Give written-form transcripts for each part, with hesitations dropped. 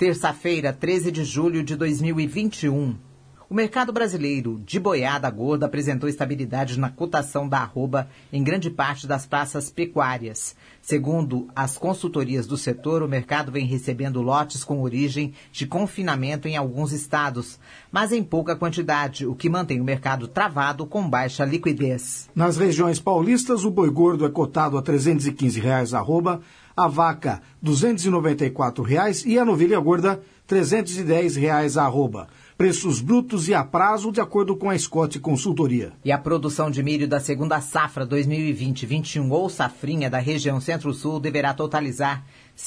Terça-feira, 13 de julho de 2021. O mercado brasileiro de boiada gorda apresentou estabilidade na cotação da arroba em grande parte das praças pecuárias. Segundo as consultorias do setor, o mercado vem recebendo lotes com origem de confinamento em alguns estados, mas em pouca quantidade, o que mantém o mercado travado com baixa liquidez. Nas regiões paulistas, o boi gordo é cotado a R$ 315 a arroba, a vaca R$ 294 e a novilha gorda R$ 310 a arroba. Preços brutos e a prazo, de acordo com a Scott Consultoria. E a produção de milho da segunda safra 2020-21 ou safrinha da região Centro-Sul deverá totalizar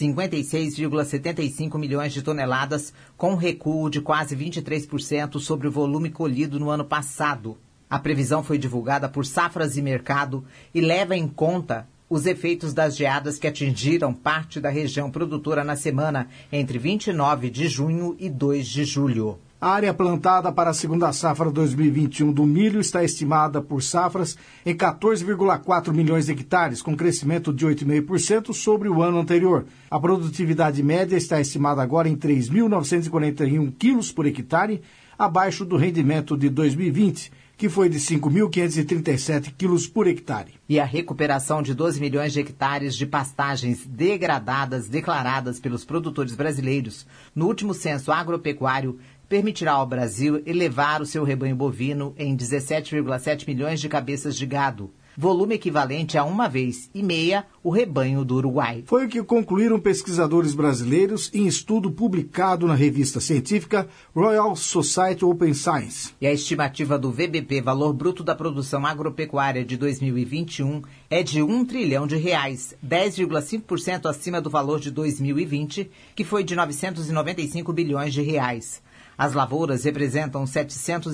56,75 milhões de toneladas, com recuo de quase 23% sobre o volume colhido no ano passado. A previsão foi divulgada por Safras e Mercado e leva em conta os efeitos das geadas que atingiram parte da região produtora na semana entre 29 de junho e 2 de julho. A área plantada para a segunda safra 2021 do milho está estimada por Safras em 14,4 milhões de hectares, com crescimento de 8,5% sobre o ano anterior. A produtividade média está estimada agora em 3.941 quilos por hectare, abaixo do rendimento de 2020, que foi de 5.537 quilos por hectare. E a recuperação de 12 milhões de hectares de pastagens degradadas declaradas pelos produtores brasileiros no último censo agropecuário permitirá ao Brasil elevar o seu rebanho bovino em 17,7 milhões de cabeças de gado, volume equivalente a 1,5 vezes o rebanho do Uruguai. Foi o que concluíram pesquisadores brasileiros em estudo publicado na revista científica Royal Society Open Science. E a estimativa do VBP, Valor Bruto da Produção Agropecuária de 2021, é de R$1 trilhão, 10,5% acima do valor de 2020, que foi de 995 bilhões de reais. As lavouras representam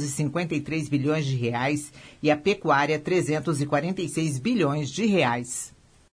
753 bilhões de reais e a pecuária 346 bilhões de reais.